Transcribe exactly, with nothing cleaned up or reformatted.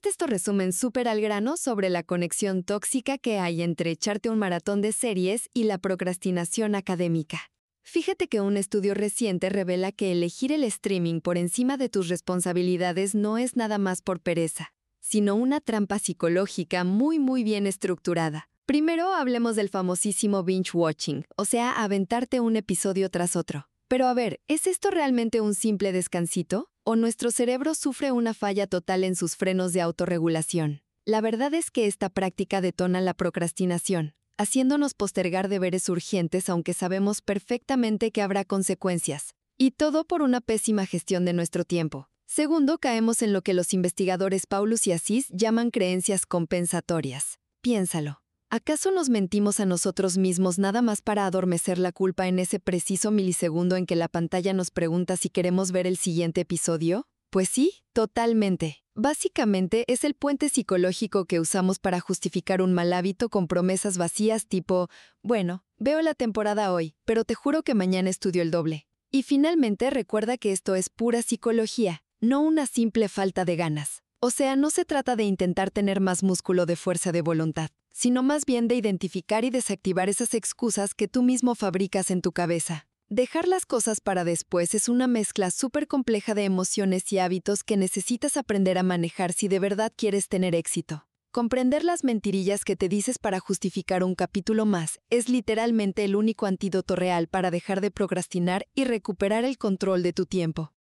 Este es tu resumen súper al grano sobre la conexión tóxica que hay entre echarte un maratón de series y la procrastinación académica. Fíjate que un estudio reciente revela que elegir el streaming por encima de tus responsabilidades no es nada más por pereza, sino una trampa psicológica muy muy bien estructurada. Primero hablemos del famosísimo binge watching, o sea, aventarte un episodio tras otro. Pero a ver, ¿es esto realmente un simple descansito? ¿O nuestro cerebro sufre una falla total en sus frenos de autorregulación? La verdad es que esta práctica detona la procrastinación, haciéndonos postergar deberes urgentes aunque sabemos perfectamente que habrá consecuencias. Y todo por una pésima gestión de nuestro tiempo. Segundo, caemos en lo que los investigadores Paulus y Asís llaman creencias compensatorias. Piénsalo. ¿Acaso nos mentimos a nosotros mismos nada más para adormecer la culpa en ese preciso milisegundo en que la pantalla nos pregunta si queremos ver el siguiente episodio? Pues sí, totalmente. Básicamente es el puente psicológico que usamos para justificar un mal hábito con promesas vacías tipo, bueno, veo la temporada hoy, pero te juro que mañana estudio el doble. Y finalmente recuerda que esto es pura psicología, no una simple falta de ganas. O sea, no se trata de intentar tener más músculo de fuerza de voluntad, sino más bien de identificar y desactivar esas excusas que tú mismo fabricas en tu cabeza. Dejar las cosas para después es una mezcla súper compleja de emociones y hábitos que necesitas aprender a manejar si de verdad quieres tener éxito. Comprender las mentirillas que te dices para justificar un capítulo más es literalmente el único antídoto real para dejar de procrastinar y recuperar el control de tu tiempo.